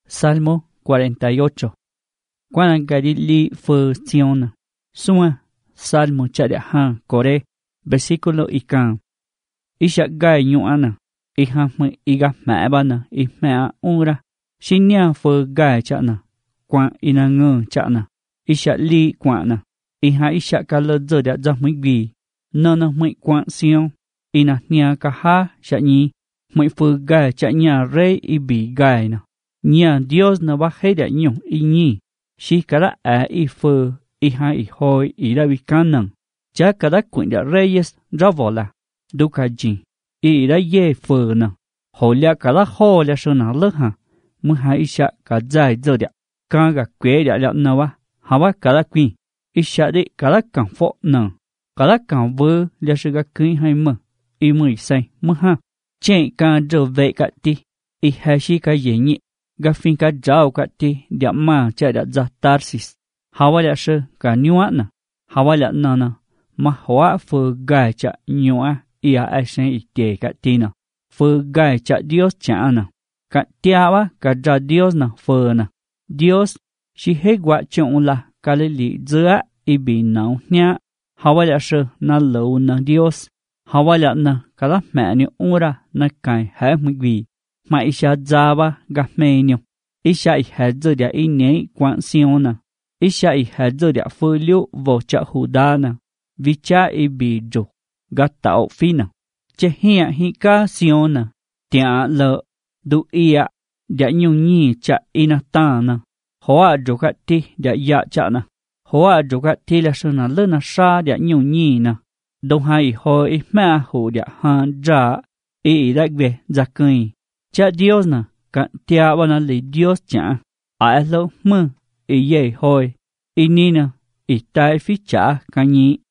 Salmo 48. Quan Galili fue Sion. Sua, Salmo Chadahan, Core, versículo Ikan. Isha Gai Nuana, Ihamwe Iga Mabana, Ihmea Ura, Shinya fue Gai Chana, Quan Inangun Chana, Isha Li Quana, Iha Isha Kala Zoda Zamigbi, Nona Mui Quan Sion, Inahnia Kaha, Shani, Mui fue Gai Chanya Rey Ibi Gaina. Nya Dios na bajeda nyo inyi, shi kada a ifu, iha ihoi ira vikanan, ja kada cuenda reyes ravola, duka jin, ira ye funa, holia kada holia shuna leha, muha isha kadzai zodia, kanga kweda la nawa, hawa kada queen, isha de kada kan fo nan, kada kan vu lia shiga queen haima, imui sai, muha, chen kan jo ve kati, iha shi ka yenyi. Gafin ka jao ka ti dia ma cha da za Tarsis. Hawala she ka nyuana. Hawala nana. Ma hoa fu gai cha nyua ia ashen ite ka tina. Fu gai cha Dios cha ana. Ka tiawa ka ja Dios na fu na. Dios shi hegwa chong la ka li zua ibi nao nya. Hawala she na lo na Dios. Hawala na ka la mani ura na kai ha mgwi. Ma isha zaba gahmenyo. Isha ihadzo dia inei quan siona. Isha ihadzo dia folio vocha hudana. Vicha ibijo. Gatao fina. Chehia hika siona. Tia le. Du ia. Dia nyunyi cha inatana. Hoa jokati dia ya chana. Hoa jokati la suna lena sha dia nyunyi na. Donghai hoi ma hu dia han ja. Dagve zakui. Cha Dios na, ka tia wana li Dios cha, a lo mu, ye hoi, nina, tai fi cha ka nyi,